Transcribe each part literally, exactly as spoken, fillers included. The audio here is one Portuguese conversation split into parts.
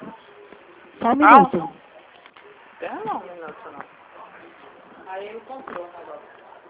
Só um minuto. Tem não, um minuto não. Aí ele comprou o negócio.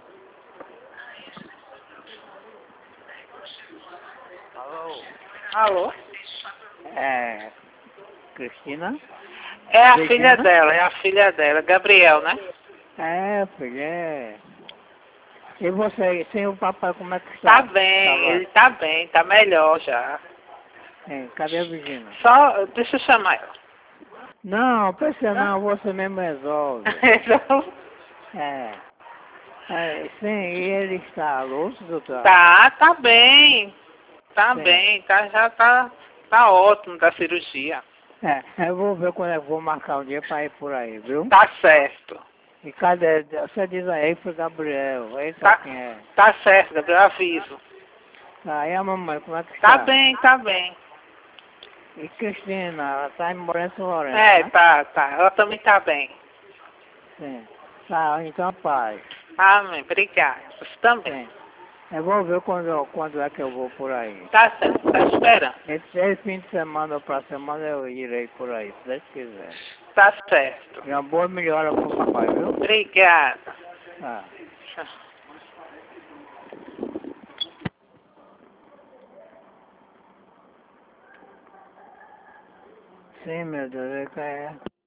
Alô? Alô? É. Cristina? É a Regina? filha dela, é a filha dela, Gabriel, né? É, filha, é. E você, sem o papai, como é que está? Tá bem, Tá lá? ele tá bem, tá melhor já. É, cadê a Virgínia? Só, deixa eu chamar ela. Não, precisa não, você mesmo resolve. Então, É. É, sim, e ele está louco, doutor? tá, tá bem. Tá Sim. bem, tá, já tá, tá ótimo da cirurgia. É, eu vou ver quando eu vou marcar um dia para ir por aí, viu? Tá certo. E cadê? Você diz aí pro Gabriel, aí Tá, sabe quem é. tá certo, Gabriel, eu aviso. Ah, e a mamãe, como é que está? Tá bem, tá bem. E Cristina, ela tá em Morença Lourenço, É, né? tá, tá. Ela também tá bem. Sim. Tá, então paz. Amém, obrigada. Você também. Sim. Eu vou ver quando, quando é que eu vou por aí. Tá certo, tá esperando. Esse, esse fim de semana ou pra semana eu irei por aí, se Deus quiser. Tá certo. E uma boa melhora pro papai, viu? Obrigada. Ah. Sim, meu Deus, é.